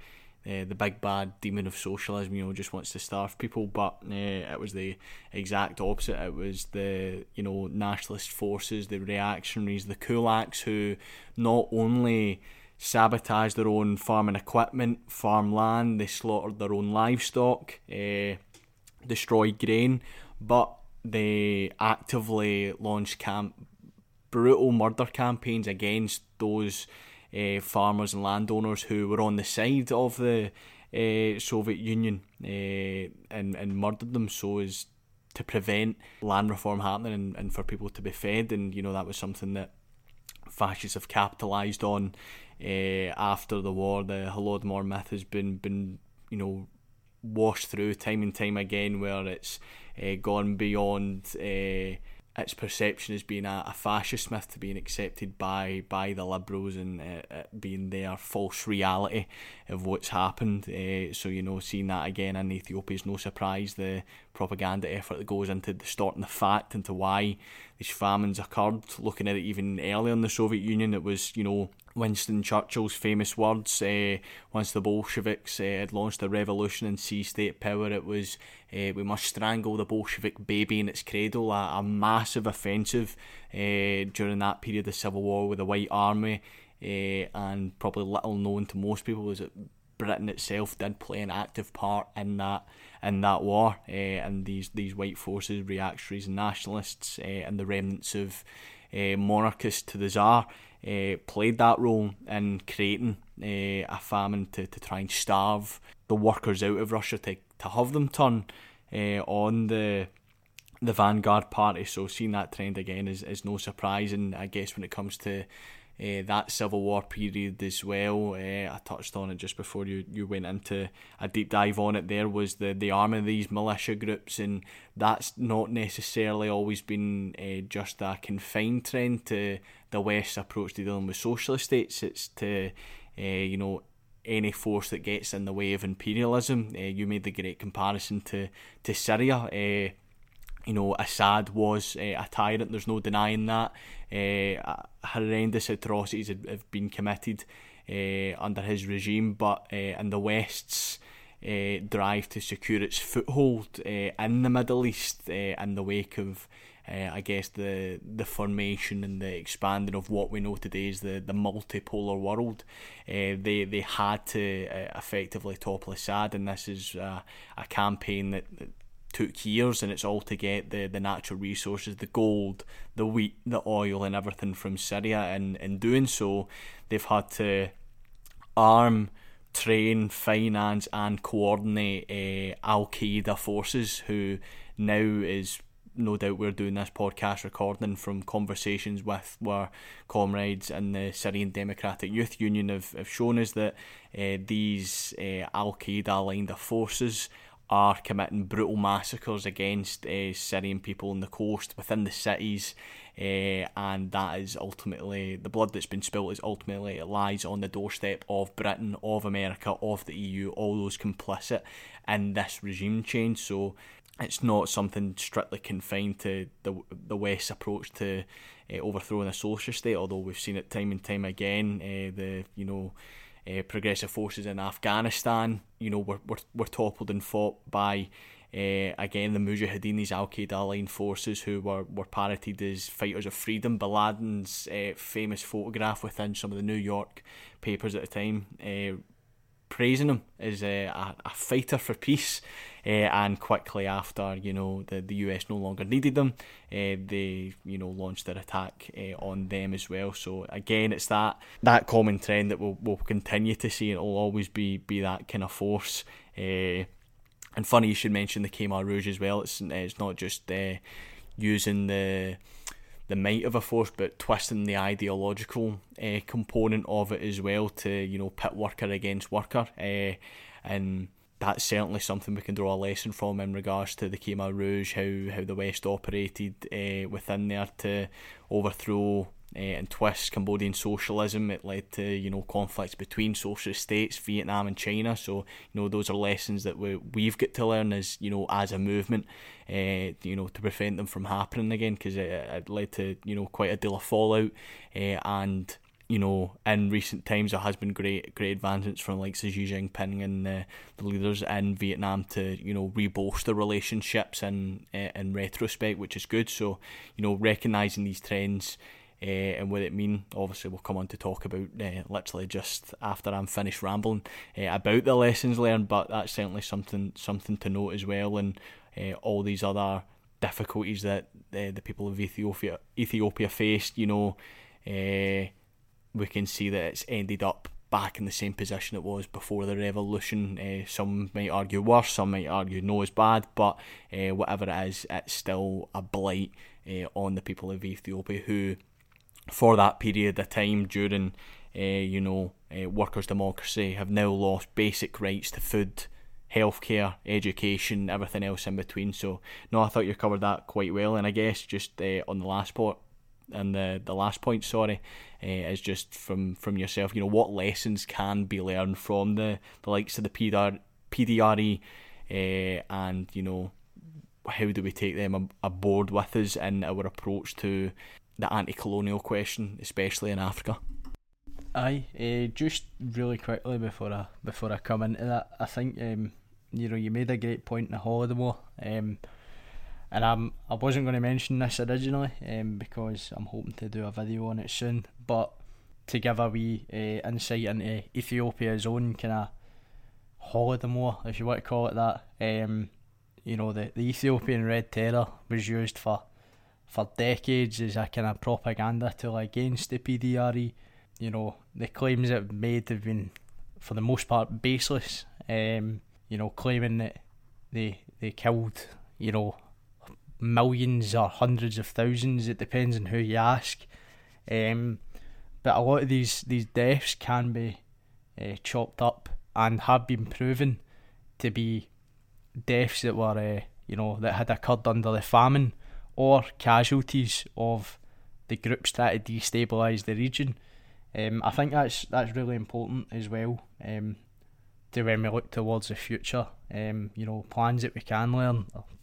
uh, the big bad demon of socialism, you know, just wants to starve people. But uh, it was the exact opposite. It was the, you know, nationalist forces, the reactionaries, the kulaks, who not only sabotaged their own farming equipment, farmland, they slaughtered their own livestock, uh, destroyed grain, but they actively launched camp brutal murder campaigns against those uh, farmers and landowners who were on the side of the uh, Soviet Union, uh, and, and murdered them so as to prevent land reform happening and, and for people to be fed. And, you know, that was something that fascists have capitalised on uh, after the war. The Holodomor myth has been, been you know, washed through time and time again, where it's uh, gone beyond uh, its perception as being a, a fascist myth to being accepted by, by the Liberals, and uh, it being their false reality of what's happened. Uh, so, you know, seeing that again in Ethiopia is no surprise. The propaganda effort that goes into distorting the fact into why these famines occurred. Looking at it even earlier in the Soviet Union, it was, you know, Winston Churchill's famous words, uh, once the Bolsheviks uh, had launched a revolution and seized state power, it was, uh, we must strangle the Bolshevik baby in its cradle, a, a massive offensive uh, during that period of civil war with the White Army, uh, and probably little known to most people was that Britain itself did play an active part in that in that war, uh, and these, these white forces, reactionaries and nationalists, uh, and the remnants of uh, monarchists to the Tsar, Uh, played that role in creating uh, a famine to, to try and starve the workers out of Russia, to, to have them turn uh, on the the vanguard party. So seeing that trend again is, is no surprise. And I guess when it comes to uh, that civil war period as well, uh, I touched on it just before you, you went into a deep dive on it there, was the, the arm of these militia groups, and that's not necessarily always been uh, just a confined trend to the West's approach to dealing with socialist states. It's to, uh, you know, any force that gets in the way of imperialism. Uh, you made the great comparison to, to Syria. Uh, you know, Assad was uh, a tyrant, there's no denying that. Uh, horrendous atrocities have, have been committed uh, under his regime, but uh, in the West's uh, drive to secure its foothold uh, in the Middle East, uh, in the wake of Uh, I guess the the formation and the expanding of what we know today is the, the multipolar world. Uh, they they had to uh, effectively topple Assad, and this is uh, a campaign that, that took years, and it's all to get the, the natural resources, the gold, the wheat, the oil and everything from Syria, and in doing so they've had to arm, train, finance and coordinate uh, Al-Qaeda forces, who now is, no doubt we're doing this podcast recording from conversations with our comrades in the Syrian Democratic Youth Union have, have shown us that uh, these uh, Al-Qaeda aligned forces are committing brutal massacres against uh, Syrian people on the coast, within the cities, uh, and that is ultimately, the blood that's been spilt is ultimately, it lies on the doorstep of Britain, of America, of the E U, all those complicit in this regime change. So it's not something strictly confined to the the West's approach to uh, overthrowing a socialist state, although we've seen it time and time again. Uh, the you know uh, progressive forces in Afghanistan, you know, were were, were toppled and fought by uh, again the Mujahideen, these Al-Qaeda aligned forces who were, were parroted as fighters of freedom. Bin Laden's uh, famous photograph within some of the New York papers at the time, Uh, praising him as a, a, a fighter for peace, uh, and quickly after, you know, the, the U S no longer needed them, uh, they, you know, launched their attack uh, on them as well. So again, it's that that common trend that we'll, we'll continue to see, and it'll always be, be that kind of force. Uh, and funny you should mention the Khmer Rouge as well. It's, it's not just uh, using the the might of a force, but twisting the ideological uh, component of it as well to, you know, pit worker against worker. Uh, and that's certainly something we can draw a lesson from in regards to the Khmer Rouge, how, how the West operated uh, within there to overthrow uh, and twist Cambodian socialism. It led to, you know, conflicts between socialist states, Vietnam and China. So, you know, those are lessons that we, we've got to learn as, you know, as a movement, uh, you know, to prevent them from happening again, because it, it led to, you know, quite a deal of fallout, uh, and you know, in recent times there has been great great advancements from like Xi Jinping and uh, the leaders in Vietnam to, you know, re-bolster relationships in, uh, in retrospect, which is good. So, you know, recognising these trends uh, and what it mean, obviously we'll come on to talk about uh, literally just after I'm finished rambling uh, about the lessons learned, but that's certainly something something to note as well, and uh, all these other difficulties that uh, the people of Ethiopia Ethiopia faced, you know, uh, we can see that it's ended up back in the same position it was before the revolution. Uh, some might argue worse, some might argue no as bad, but uh, whatever it is, it's still a blight uh, on the people of Ethiopia who, for that period of time during, uh, you know, uh, workers' democracy, have now lost basic rights to food, healthcare, education, everything else in between. So, no, I thought you covered that quite well, and I guess just uh, on the last part, and the the last point, sorry, uh, is just from, from yourself, you know, what lessons can be learned from the, the likes of the P D R E, uh, and, you know, how do we take them aboard with us in our approach to the anti-colonial question, especially in Africa? Aye, uh, just really quickly before I before I come into that, I think um, you know, you made a great point in the Holodomor, um, and I'm I wasn't going to mention this originally, um, because I'm hoping to do a video on it soon, but to give a wee uh, insight into Ethiopia's own kind of Holodomor, if you want to call it that, um, you know, the, the Ethiopian Red Terror was used for for decades as a kind of propaganda tool against the P D R E. You know, the claims it made have been, for the most part, baseless. Um, you know, claiming that they they killed, you know, millions or hundreds of thousands. It depends on who you ask. Um, but a lot of these these deaths can be uh, chopped up and have been proven to be deaths that were, uh, you know, that had occurred under the famine or casualties of the groups trying to destabilise the region. Um, I think that's that's really important as well, um, to when we look towards the future. Um, you know, plans that we can learn,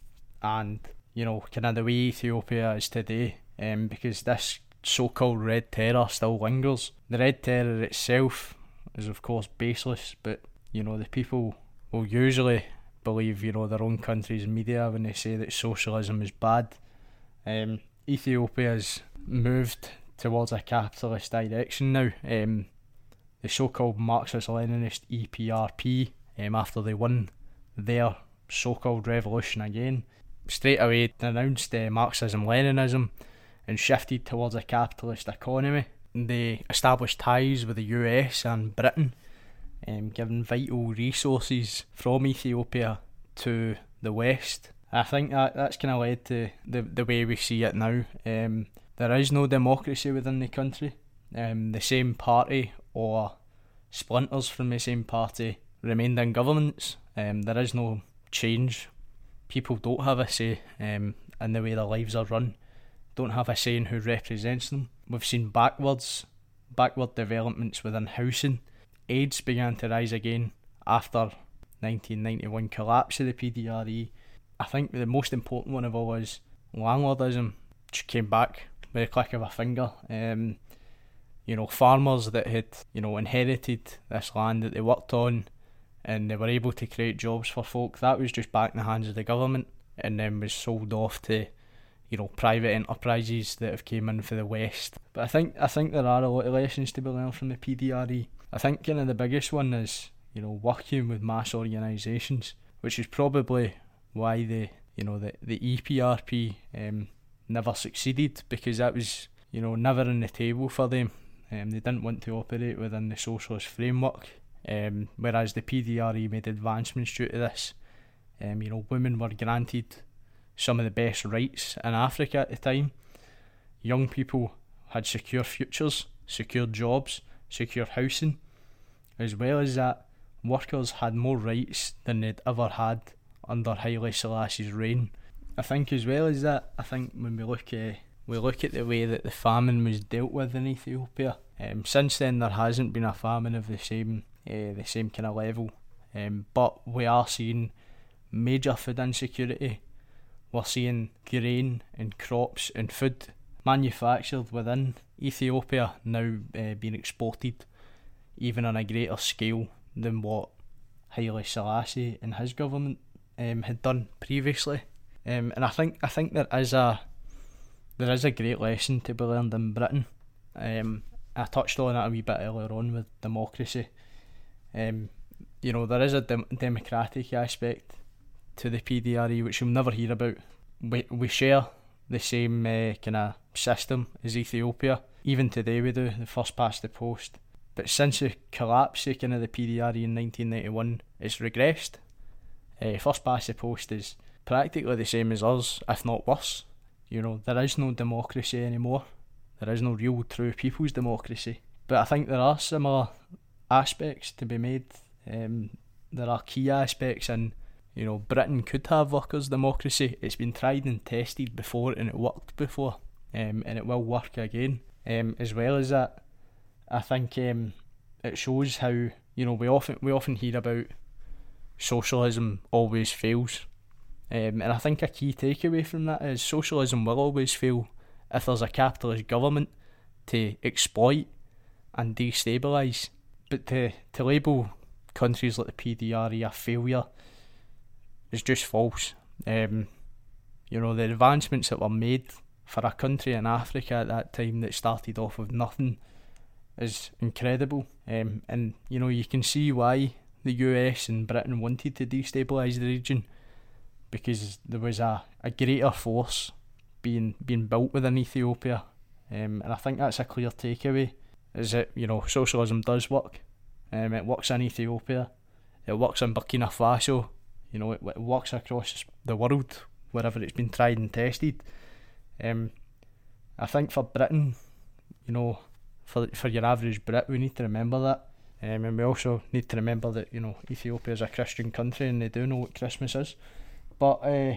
and you know, kind of the way Ethiopia is today. Um, because this so-called Red Terror still lingers. The Red Terror itself is of course baseless, but you know, the people will usually believe, you know, their own country's media when they say that socialism is bad. Um, Ethiopia's moved towards a capitalist direction now. Um, the so-called Marxist-Leninist E P R P, um, after they won their so-called revolution again, straight away denounced uh, Marxism-Leninism and shifted towards a capitalist economy. They established ties with the U S and Britain, um, giving vital resources from Ethiopia to the West. I think that that's kind of led to the the way we see it now. Um, there is no democracy within the country. Um, the same party or splinters from the same party remained in governments. Um, there is no change. People don't have a say um, in the way their lives are run. Don't have a say in who represents them. We've seen backwards, backward developments within housing. AIDS began to rise again after nineteen ninety-one collapse of the P D R E. I think the most important one of all is landlordism, which came back with a click of a finger. Um, you know, farmers that had, you know, inherited this land that they worked on and they were able to create jobs for folk, that was just back in the hands of the government and then was sold off to, you know, private enterprises that have came in for the West. But I think I think there are a lot of lessons to be learned from the P D R E. I think kind of the biggest one is, you know, working with mass organisations, which is probably why the, you know, the, the E P R P um, never succeeded, because that was, you know, never on the table for them. Um, they didn't want to operate within the socialist framework, um, whereas the P D R E made advancements due to this. Um, you know, women were granted some of the best rights in Africa at the time. Young people had secure futures, secure jobs, secure housing. As well as that, workers had more rights than they'd ever had under Haile Selassie's reign. I think as well as that, I think when we look uh, we look at the way that the famine was dealt with in Ethiopia, um, since then there hasn't been a famine of the same uh, the same kind of level, um, but we are seeing major food insecurity. We're seeing grain and crops and food manufactured within Ethiopia now uh, being exported even on a greater scale than what Haile Selassie and his government um, had done previously. Um, and I think I think there is a there is a great lesson to be learned in Britain. Um, I touched on it a wee bit earlier on with democracy. Um, you know, there is a dem- democratic aspect to the P D R E which you'll never hear about. We we share the same uh, kind of system as Ethiopia. Even today we do, the first past the post. But since the collapse of kind of the P D R E in nineteen ninety-one, it's regressed. Uh, first past the post is practically the same as us, if not worse. You know, there is no democracy anymore. There is no real, true people's democracy. But I think there are similar aspects to be made. Um, there are key aspects in, you know, Britain could have workers' democracy. It's been tried and tested before and it worked before. Um, and it will work again. Um, as well as that, I think um, it shows how, you know, we often we often hear about socialism always fails. Um, and I think a key takeaway from that is socialism will always fail if there's a capitalist government to exploit and destabilise. But to, to label countries like the P D R E a failure is just false. Um, you know, the advancements that were made for a country in Africa at that time that started off with nothing is incredible. Um, and, you know, you can see why the U S and Britain wanted to destabilise the region, because there was a, a greater force being being built within Ethiopia. Um, and I think that's a clear takeaway, is that, you know, socialism does work. Um, it works in Ethiopia, it works in Burkina Faso, you know, it, it works across the world wherever it's been tried and tested. Um, I think for Britain, you know, for for your average Brit, we need to remember that. Um, and we also need to remember that, you know, Ethiopia is a Christian country and they do know what Christmas is. But uh,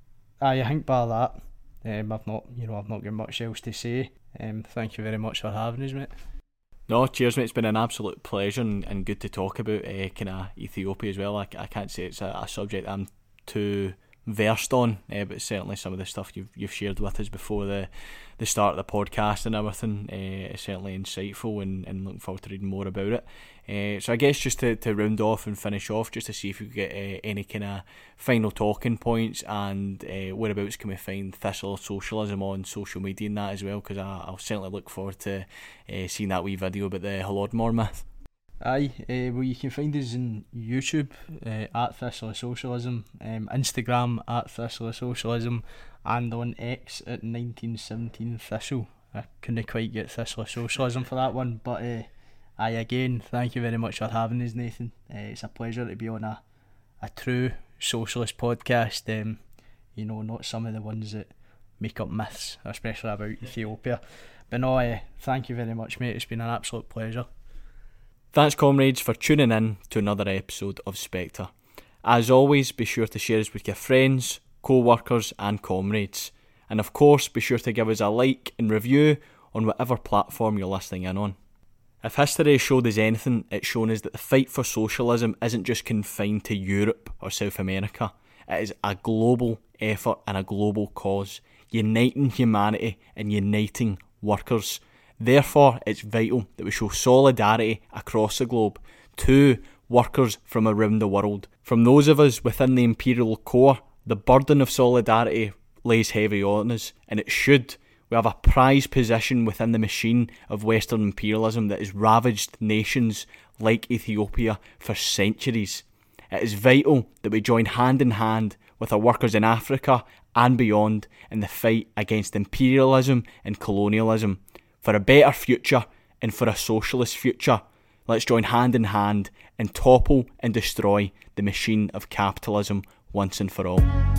I think by that, um, I've not, you know, I've not got much else to say. Um, thank you very much for having us, mate. No, cheers, mate. It's been an absolute pleasure and, and good to talk about uh, kind of Ethiopia as well. I, I can't say it's a, a subject I'm too versed on, uh, but certainly some of the stuff you've you've shared with us before the the start of the podcast and everything uh, is certainly insightful, and, and looking forward to reading more about it. Uh, so I guess just to, to round off and finish off, just to see if we could get uh, any kind of final talking points, and uh, whereabouts can we find Thistle Socialism on social media and that as well, because I'll certainly look forward to uh, seeing that wee video about the Holodomor myth. Aye, uh, well, you can find us on YouTube uh, at Thistle Socialism, um, Instagram at Thistle Socialism, and on X at nineteen seventeen Thistle. I couldn't quite get Thistle Socialism for that one, but uh, aye, again, thank you very much for having us, Nathan. Uh, it's a pleasure to be on a, a true socialist podcast, um, you know, not some of the ones that make up myths, especially about Ethiopia. But no, uh, thank you very much, mate. It's been an absolute pleasure. Thanks, comrades, for tuning in to another episode of Spectre. As always, be sure to share us with your friends, co-workers and comrades. And of course, be sure to give us a like and review on whatever platform you're listening in on. If history has showed us anything, it's shown us that the fight for socialism isn't just confined to Europe or South America. It is a global effort and a global cause, uniting humanity and uniting workers. Therefore, it's vital that we show solidarity across the globe to workers from around the world. From those of us within the imperial core, the burden of solidarity lays heavy on us, and it should. We have a prized position within the machine of Western imperialism that has ravaged nations like Ethiopia for centuries. It is vital that we join hand in hand with our workers in Africa and beyond in the fight against imperialism and colonialism. For a better future and for a socialist future, let's join hand in hand and topple and destroy the machine of capitalism once and for all.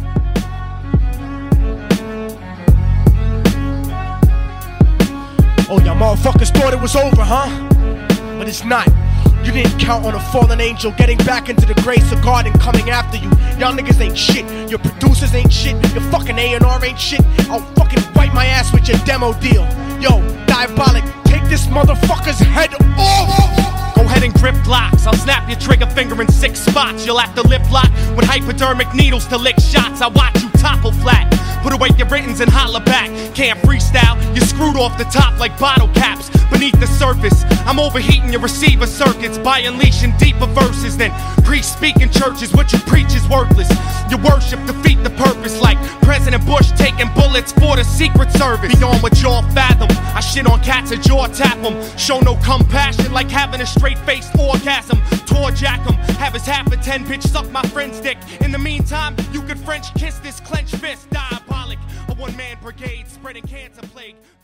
Oh, y'all motherfuckers thought it was over, huh? But it's not. You didn't count on a fallen angel getting back into the grace of God and coming after you. Y'all niggas ain't shit. Your producers ain't shit. Your fucking A and R ain't shit. I'll fucking wipe my ass with your demo deal. Yo, Diabolic, take this motherfucker's head off! Go ahead and grip blocks. I'll snap your trigger finger in six spots. You'll have to lip lock with hypodermic needles to lick shots. I watch you topple flat. Put away your writtens and holler back. Can't freestyle, you're screwed off the top like bottle caps. Beneath the surface, I'm overheating your receiver circuits by unleashing deeper verses than pre-speaking churches. What you preach is worthless. Your worship defeat the purpose, like President Bush taking bullets for the Secret Service. Beyond what y'all fathom, I shit on cats and jaw tap them. Show no compassion, like having a straight-faced orgasm. Tour jack 'em, have his half a ten, bitch suck my friend's dick. In the meantime, you could French kiss this clenched fist. Diabolic, a one-man brigade spreading cancer plague.